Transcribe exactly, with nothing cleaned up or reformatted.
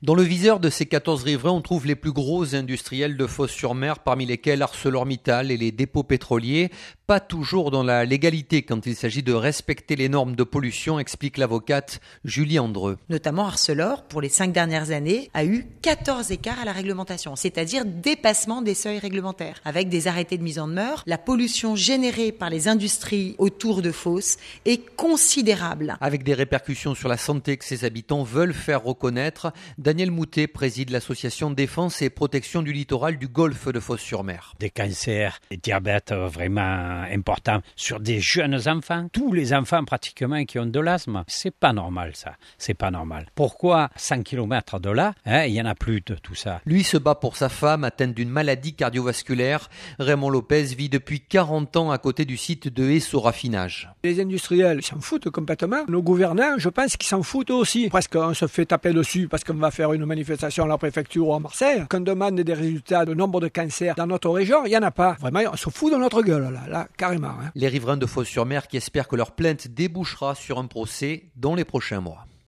Dans le viseur de ces quatorze riverains, on trouve les plus gros industriels de Fos-sur-Mer, parmi lesquels ArcelorMittal et les dépôts pétroliers. Pas toujours dans la légalité quand il s'agit de respecter les normes de pollution, explique l'avocate Julie Andreu. Notamment Arcelor, pour les cinq dernières années, a eu quatorze écarts à la réglementation, c'est-à-dire dépassement des seuils réglementaires. Avec des arrêtés de mise en demeure, la pollution générée par les industries autour de Fos est considérable. Avec des répercussions sur la santé que ses habitants veulent faire reconnaître, Daniel Moutet préside l'association Défense et Protection du Littoral du Golfe de Fos-sur-Mer. Des cancers, des diabètes vraiment importants sur des jeunes enfants. Tous les enfants pratiquement qui ont de l'asthme. C'est pas normal ça, c'est pas normal. Pourquoi cent kilomètres de là, hein, il y en a plus de tout ça? Lui se bat pour sa femme atteinte d'une maladie cardiovasculaire. Raymond Lopez vit depuis quarante ans à côté du site de Esso Raffinage. Les industriels s'en foutent complètement. Nos gouvernants, je pense qu'ils s'en foutent aussi. Presque on se fait taper dessus parce qu'on va faire une manifestation à la préfecture ou à Marseille. Qu'on demande des résultats de nombre de cancers dans notre région, il n'y en a pas. Vraiment, on se fout de notre gueule là, là carrément. Hein. Les riverains de Fos-sur-Mer qui espèrent que leur plainte débouchera sur un procès dans les prochains mois.